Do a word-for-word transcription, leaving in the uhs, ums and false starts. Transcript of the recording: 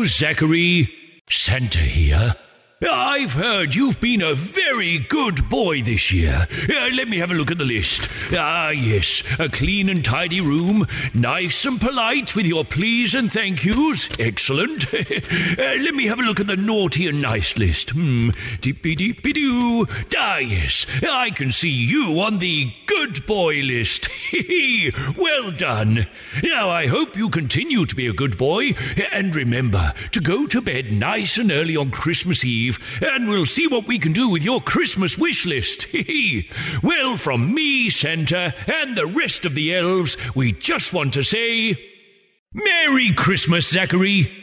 Hello, Zachary. Santa here. I've heard you've been a very good boy this year. Uh, let me have a look at the list. Ah, yes, a clean and tidy room, nice and polite with your please and thank yous. Excellent. uh, let me have a look at the naughty and nice list. Hmm, deepy-deepy-doo. Ah, yes, I can see you on the good boy list. Well done. Now, I hope you continue to be a good boy, and remember to go to bed nice and early on Christmas Eve, and we'll see what we can do with your Christmas wish list. Well, from me, Santa, and the rest of the elves, we just want to say, Merry Christmas, Zachary!